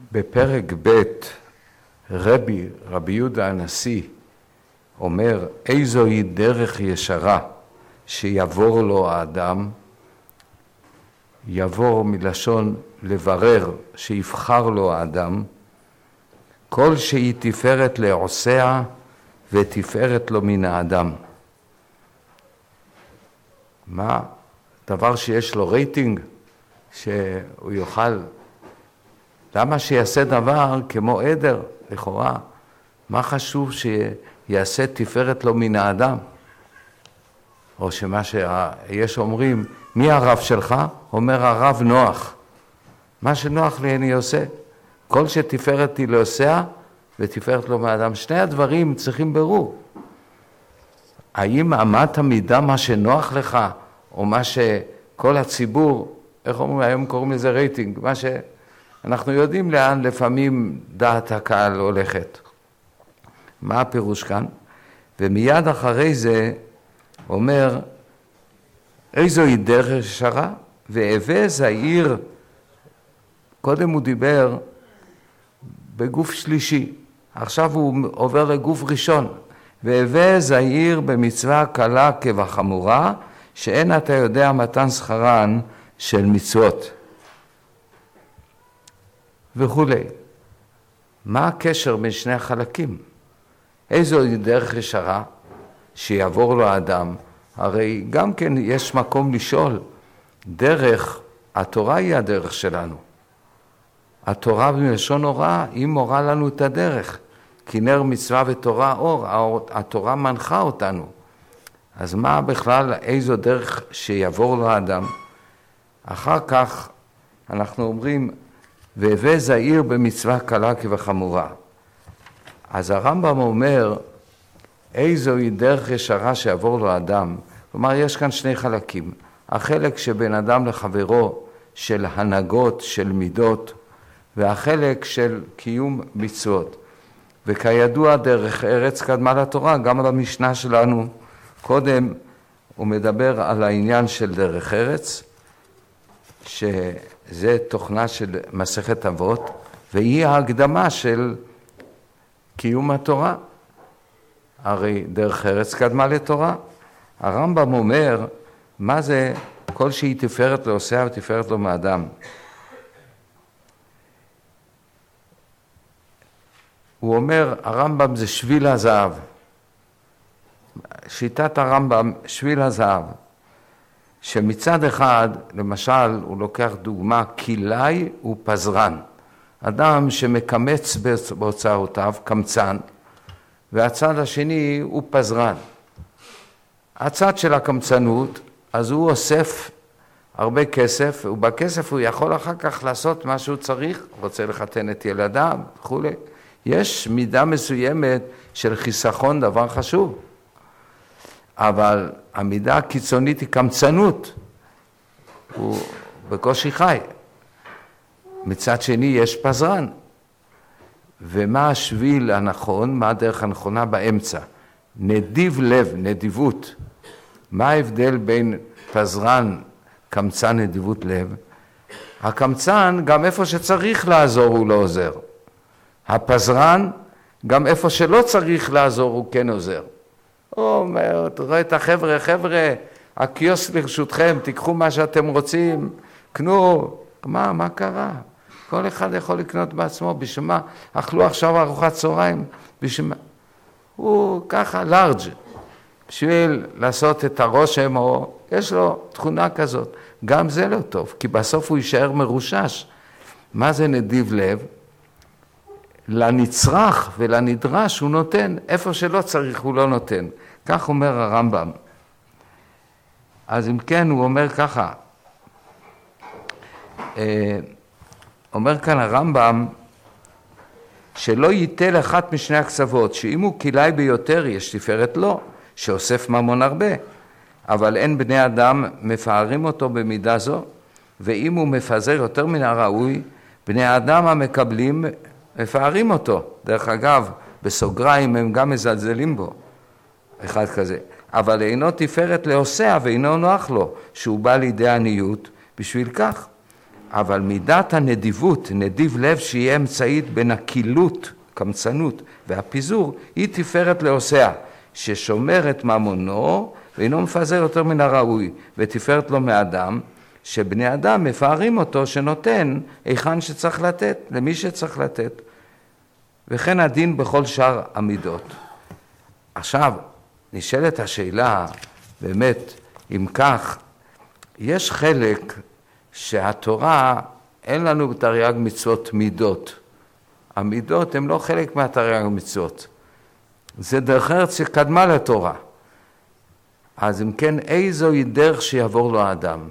בפרק ב' רבי יהודה הנשיא אומר, איזוהי דרך ישרה שיבור לו האדם, יבור מלשון לברר, שיבחר לו האדם, כל שהיא תפארת לעושיה ותפארת לו מן האדם. מה? דבר שיש לו רייטינג, שהוא יוכל, למה שיעשה דבר כמו עדר, לכאורה? מה חשוב שיעשה תפארת לו מן האדם? או שמה שיש אומרים, מי הרב שלך? אומר הרב נוח. מה שנוח לי אני עושה. כל שתפארת היא לעושיה ותפארת לו מהאדם. שני הדברים צריכים ברור. האם אמת המידה מה שנוח לך, או מה שכל הציבור, איך אומרים, היום קוראים לזה רייטינג, מה שאנחנו יודעים לאן לפעמים דעת הקהל הולכת. מה הפירוש כאן? ומיד אחרי זה אומר, איזוהי דרך ישרה, והווה זהיר, קודם הוא דיבר בגוף שלישי, עכשיו הוא עובר לגוף ראשון, והווה זהיר במצווה קלה כבחמורה, שאין אתה יודע מתן שכרן של מצוות. וכו'. מה הקשר בין שני החלקים? איזוהי דרך ישרה שיעבור לו האדם? הרי גם כן יש מקום לשאול, דרך, התורה היא הדרך שלנו. התורה בלשון הוראה, היא מורה לנו את הדרך. כי נר מצווה ותורה אור, התורה מנחה אותנו. אז מה בכלל, איזו דרך שיעבור לו האדם? אחר כך אנחנו אומרים, והווה זהיר במצווה קלה כבחמורה. אז הרמב"ם אומר, איזוהי דרך ישרה שיעבור לו האדם. כלומר, יש כאן שני חלקים. החלק שבין אדם לחברו של הנהגות, של מידות, והחלק של קיום מצוות. וכידוע דרך ארץ קדמה לתורה, גם במשנה שלנו, קודם הוא מדבר על העניין של דרך ארץ, שזה תוכנה של מסכת אבות, והיא ההקדמה של קיום התורה. הרי דרך ארץ קדמה לתורה. הרמב"ם אומר, מה זה כל שהיא תפארת לעושיה ותפארת לו מאדם? הוא אומר, הרמב"ם זה שביל הזהב. שיטת הרמב"ם, שביל הזהב, שמצד אחד, למשל, הוא לוקח דוגמה, כילאי ופזרן. אדם שמקמץ בהוצאותיו, קמצן, והצד השני הוא פזרן. הצד של הקמצנות, אז הוא אוסף הרבה כסף, ובכסף הוא יכול אחר כך לעשות מה שהוא צריך, רוצה לחתן את ילדיו וכו'. יש מידה מסוימת של חיסכון, דבר חשוב. אבל המידה הקיצונית היא קמצנות. הוא בקושי חי. מצד שני יש פזרן. ומה השביל הנכון, מה הדרך הנכונה באמצע? נדיב לב, נדיבות. מה ההבדל בין פזרן, קמצן, נדיבות לב? הקמצן, גם איפה שצריך לעזור הוא לא עוזר. הפזרן, גם איפה שלא צריך לעזור הוא כן עוזר. הוא אומר, אתה רואה את החבר'ה, הקיוסק לרשותכם, תיקחו מה שאתם רוצים, קנו. מה קרה? כל אחד יכול לקנות בעצמו, בשביל מה? אכלו עכשיו ארוחת צהריים, בשביל מה? הוא ככה לארג' בשביל לעשות את הרושם, או יש לו תכונה כזאת. גם זה לא טוב, כי בסוף הוא יישאר מרושש. מה זה נדיב לב? לנצרך ולנדרש הוא נותן, איפה שלא צריך הוא לא נותן. כך אומר הרמב"ם. אז אם כן, הוא אומר ככה, אומר כאן הרמב"ם, שלא ייתן אחת משני הקצוות, שאם הוא כילאי ביותר יש תפארת לו, שאוסף ממון הרבה, אבל אין בני אדם מפארים אותו במידה זו, ואם הוא מפזר יותר מן הראוי, בני האדם המקבלים מפארים אותו. דרך אגב, בסוגריים הם גם מזלזלים בו, אחד כזה. אבל אינו תפארת לעושיה ואינו נוח לו, שהוא בא לידי עניות בשביל כך. אבל מידת הנדיבות, נדיב לב שיהיה אמצעית בין הקילות, קמצנות והפיזור, היא תפארת לעושיה, ששומר את ממונו ואינו מפזר יותר מן הראוי, ותפארת לו מאדם, שבני אדם מפארים אותו שנותן היכן שצריך לתת, למי שצריך לתת. וכן הדין בכל שאר המידות. עכשיו, נשאלת השאלה, באמת, אם כך, יש חלק שהתורה, אין לנו בתרי"ג מצוות מידות. המידות הן לא חלק מהתרי"ג מצוות. זה דרך ארץ שקדמה לתורה. אז אם כן, איזוהי דרך שיעבור לו האדם?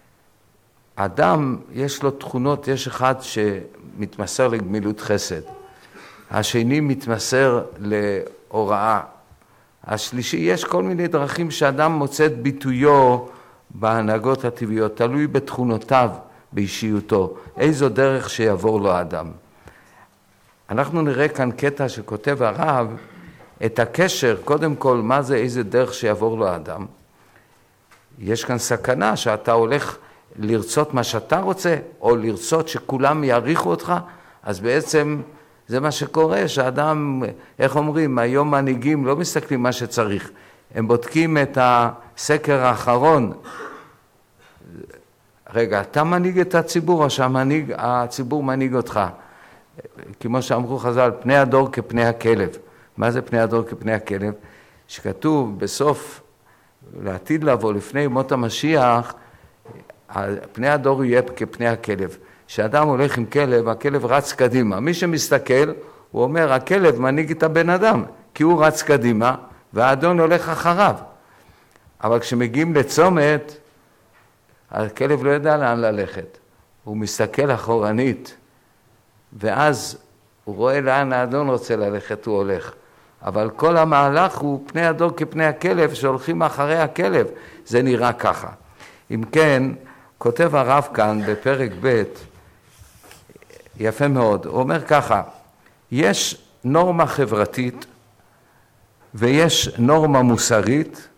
האדם יש לו תכונות, יש אחד שמתמסר לגמילות חסד. השני מתמסר להוראה. השלישי, יש כל מיני דרכים שאדם מוצא את ביטויו בהנהגות הטבעיות, תלוי בתכונותיו, באישיותו. איזו דרך שיעבור לו האדם. אנחנו נראה כאן קטע שכותב הרב, את הקשר, קודם כל, מה זה איזה דרך שיעבור לו האדם? יש כאן סכנה שאתה הולך לרצות מה שאתה רוצה, או לרצות שכולם יעריכו אותך, אז בעצם זה מה שקורה, שהאדם, איך אומרים, היום מנהיגים לא מסתכלים מה שצריך, הם בודקים את הסקר האחרון, רגע, אתה מנהיג את הציבור, או שהציבור מנהיג אותך? כמו שאמרו חז"ל, פני הדור כפני הכלב. מה זה פני הדור כפני הכלב? שכתוב בסוף, לעתיד לבוא, לפני מות המשיח, פני הדור יהיה כפני הכלב. כשאדם הולך עם כלב, הכלב רץ קדימה. מי שמסתכל, הוא אומר, הכלב מנהיג את הבן אדם, כי הוא רץ קדימה, והאדון הולך אחריו. אבל כשמגיעים לצומת, הכלב לא יודע לאן ללכת. הוא מסתכל אחורנית, ואז הוא רואה לאן האדון רוצה ללכת, הוא הולך. אבל כל המהלך הוא פני הדור כפני הכלב, שהולכים אחרי הכלב. זה נראה ככה. אם כן, כותב הרב כאן בפרק ב', יפה מאוד, הוא אומר ככה, יש נורמה חברתית, ויש נורמה מוסרית,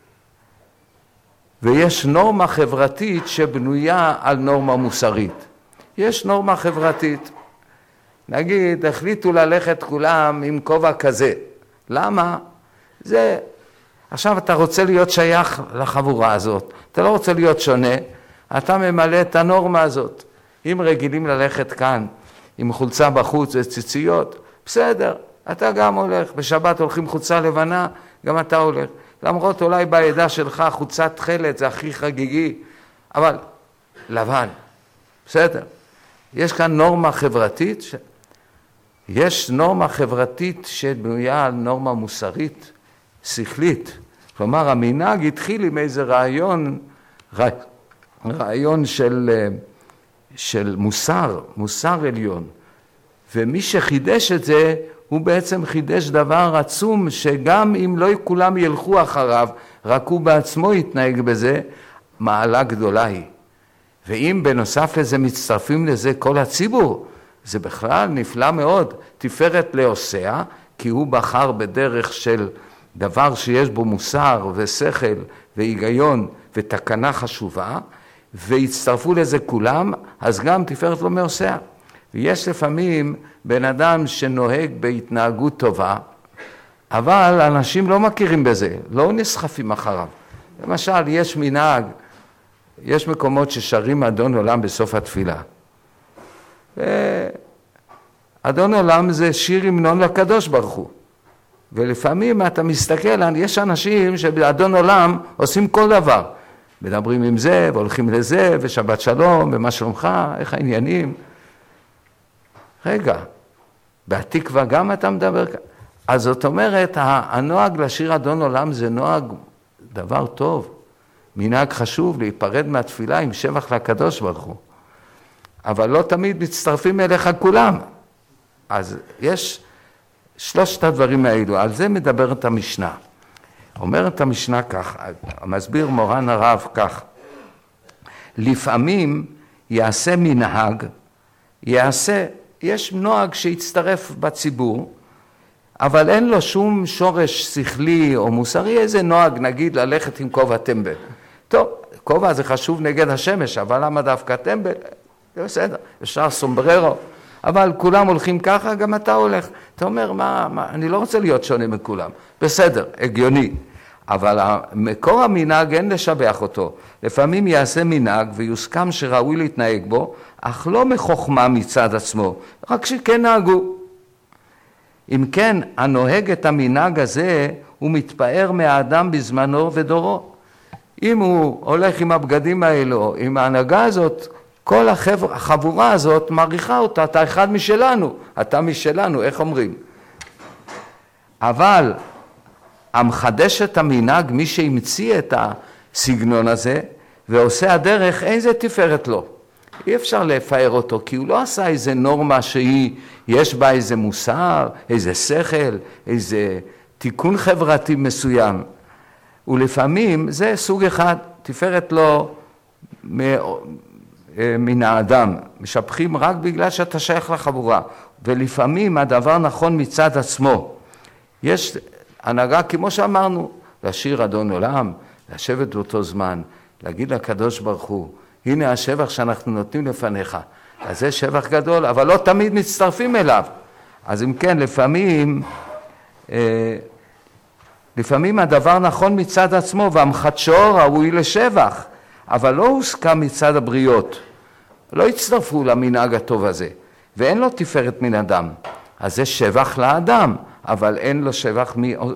ויש נורמה חברתית שבנויה על נורמה מוסרית. יש נורמה חברתית. נגיד, החליטו ללכת כולם עם כובע כזה. למה? זה, עכשיו אתה רוצה להיות שייך לחבורה הזאת. אתה לא רוצה להיות שונה, אתה ממלא את הנורמה הזאת. אם רגילים ללכת כאן עם חולצה בחוץ וציציות, בסדר, אתה גם הולך. בשבת הולכים חולצה לבנה, גם אתה הולך. למרות אולי בעדה שלך חולצת תכלת, זה הכי חגיגי, אבל לבן, בסדר. יש כאן נורמה חברתית, יש נורמה חברתית שבנויה על נורמה מוסרית, שכלית. כלומר, המנהג התחיל עם איזה רעיון של מוסר עליון. ומי שחידש את זה, הוא בעצם חידש דבר עצום, שגם אם לא כולם ילכו אחריו, רק הוא בעצמו יתנהג בזה, מעלה גדולה היא. ואם בנוסף לזה מצטרפים לזה כל הציבור, זה בכלל נפלא מאוד, תפארת לעושיה, כי הוא בחר בדרך של דבר שיש בו מוסר ושכל והיגיון ותקנה חשובה, והצטרפו לזה כולם, אז גם תפארת לו מעושיה. ויש לפעמים בן אדם שנוהג בהתנהגות טובה, אבל אנשים לא מכירים בזה, לא נסחפים אחריו. למשל, יש מנהג, יש מקומות ששרים אדון עולם בסוף התפילה. אדון עולם זה שיר המנון לקדוש ברוך הוא. ולפעמים אתה מסתכל, יש אנשים שבאדון עולם עושים כל דבר. מדברים עם זה והולכים לזה, ושבת שלום, ומה שלומך, איך העניינים. רגע, בהתקווה גם אתה מדבר כאן. אז זאת אומרת, הנוהג לשיר אדון עולם זה נוהג דבר טוב. מנהג חשוב להיפרד מהתפילה עם שבח לקדוש ברוך הוא. אבל לא תמיד מצטרפים אליך כולם. אז יש שלושת הדברים האלו, על זה מדברת המשנה. אומרת המשנה כך, מסביר מורן הרב כך, לפעמים יעשה מנהג, יש נוהג שיצטרף בציבור, אבל אין לו שום שורש שכלי או מוסרי, איזה נוהג, נגיד, ללכת עם כובע טמבל. טוב, כובע זה חשוב נגד השמש, אבל למה דווקא טמבל? זה בסדר, אפשר סומבררו, אבל כולם הולכים ככה, גם אתה הולך. אתה אומר, אני לא רוצה להיות שונה מכולם. בסדר, הגיוני. אבל מקור המנהג אין לשבח אותו. לפעמים יעשה מנהג ויוסכם שראוי להתנהג בו, אך לא מחוכמה מצד עצמו, רק שכן נהגו. אם כן, הנוהג את המנהג הזה, הוא מתפאר מהאדם בזמנו ודורו. אם הוא הולך עם הבגדים האלו, עם ההנהגה הזאת, כל החבורה הזאת מעריכה אותה, אתה אחד משלנו, אתה משלנו, איך אומרים? אבל המחדש את המנהג, מי שהמציא את הסגנון הזה, ועושה הדרך, אין זה תפארת לו. אי אפשר לפאר אותו, כי הוא לא עשה איזה נורמה יש בה איזה מוסר, איזה שכל, איזה תיקון חברתי מסוים. ולפעמים זה סוג אחד, תפארת לו מן האדם, משבחים רק בגלל שאתה שייך לחבורה, ולפעמים הדבר נכון מצד עצמו. יש הנהגה, כמו שאמרנו, לשיר אדון עולם, לשבת באותו זמן, להגיד לקדוש ברוך הוא, הנה השבח שאנחנו נותנים לפניך. אז זה שבח גדול, אבל לא תמיד מצטרפים אליו. אז אם כן, לפעמים הדבר נכון מצד עצמו, והמחדשו ראוי לשבח, אבל לא הוסכם מצד הבריות. לא הצטרפו למנהג הטוב הזה, ואין לו תפארת מן אדם. אז זה שבח לאדם, אבל אין לו שבח,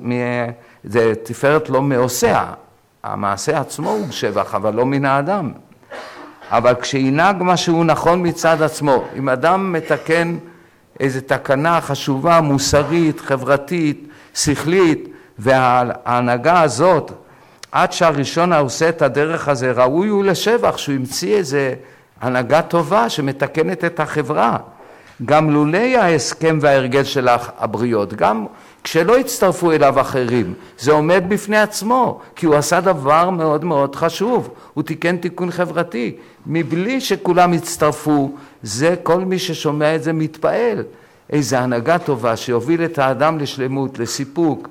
זה תפארת לא מעושיה. המעשה עצמו הוא שבח, אבל לא מן האדם. אבל כשינהג משהו נכון מצד עצמו, אם אדם מתקן איזו תקנה חשובה, מוסרית, חברתית, שכלית, וההנהגה הזאת, עד שהראשון העושה את הדרך הזה, ראוי הוא לשבח, שהוא ימציא איזו הנהגה טובה שמתקנת את החברה. גם לולי ההסכם וההרגל של הבריות, גם כשלא הצטרפו אליו אחרים, זה עומד בפני עצמו, כי הוא עשה דבר מאוד מאוד חשוב, הוא תיקן תיקון חברתי, מבלי שכולם הצטרפו, זה כל מי ששומע את זה מתפעל, איזו הנהגה טובה שיוביל את האדם לשלמות, לסיפוק,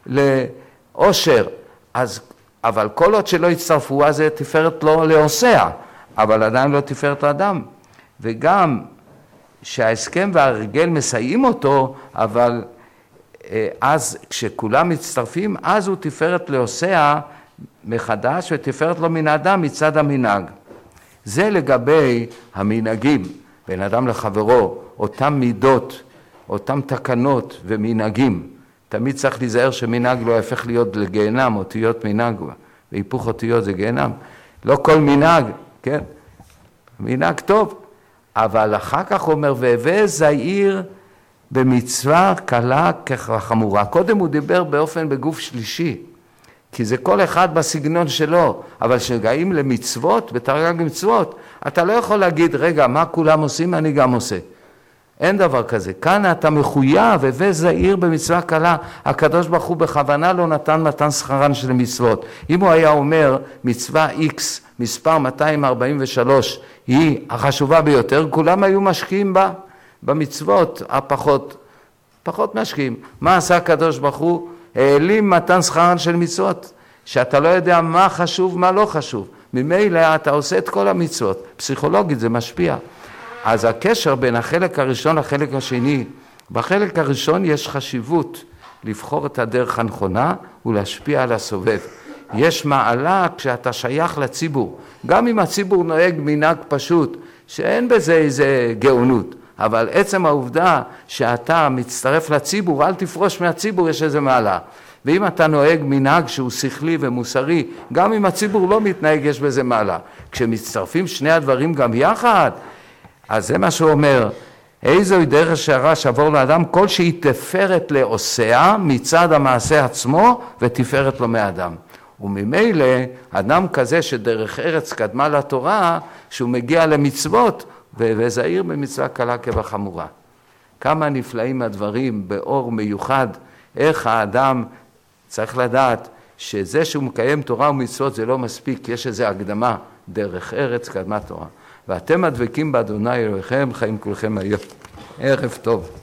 לאושר, אבל כל עוד שלא הצטרפו, אז זה תפארת לא לעושיה, אבל עדיין לא תפארת האדם, וגם שההסכם וההרגל מסייעים אותו, אבל אז כשכולם מצטרפים, אז הוא תפארת לעושיה מחדש, ותפארת לו מן האדם מצד המנהג. זה לגבי המנהגים, בין אדם לחברו, אותם מידות, אותם תקנות ומנהגים. תמיד צריך להיזהר שמנהג לא יהפך להיות לגיהנם, אותיות מנהג, והיפוך אותיות זה גיהנם. לא כל מנהג, כן? מנהג טוב. אבל אחר כך אומר, והווה זהיר במצווה קלה כחמורה. קודם הוא דיבר בגוף שלישי, כי זה כל אחד בסגנון שלו, אבל כשגעים למצוות, בתרי"ג מצוות, אתה לא יכול להגיד, רגע, מה כולם עושים, אני גם עושה. אין דבר כזה. כאן אתה מחויב, והווה זהיר במצווה קלה. הקדוש ברוך הוא בכוונה לא נתן מתן שכרן של מצוות. אם הוא היה אומר, מצווה X, מספר 243, היא החשובה ביותר, כולם היו משקיעים בה, במצוות פחות משקיעים. מה עשה הקדוש ברוך הוא? העלים מתן שכרן של מצוות, שאתה לא יודע מה חשוב, מה לא חשוב. ממילא אתה עושה את כל המצוות. פסיכולוגית זה משפיע. אז הקשר בין החלק הראשון לחלק השני, בחלק הראשון יש חשיבות לבחור את הדרך הנכונה ולהשפיע על הסובב. יש מעלה כשאתה שייך לציבור, גם אם הציבור נוהג מנהג פשוט, שאין בזה איזה גאונות, אבל עצם העובדה שאתה מצטרף לציבור, אל תפרוש מהציבור, יש איזה מעלה. ואם אתה נוהג מנהג שהוא שכלי ומוסרי, גם אם הציבור לא מתנהג, יש בזה מעלה. כשמצטרפים שני הדברים גם יחד, אז זה מה שהוא אומר, איזוהי דרך שהרע שבור לאדם, כל שהיא תפארת לעושיה מצד המעשה עצמו ותפארת לו מאדם. וממילא אדם כזה שדרך ארץ קדמה לתורה, שהוא מגיע למצוות, וזהיר במצווה קלה כבחמורה. כמה נפלאים הדברים באור מיוחד, איך האדם צריך לדעת שזה שהוא מקיים תורה ומצוות זה לא מספיק, יש איזו הקדמה, דרך ארץ קדמה תורה. ואתם הדבקים באדוני אלוהיכם, חיים כולכם היום. ערב טוב.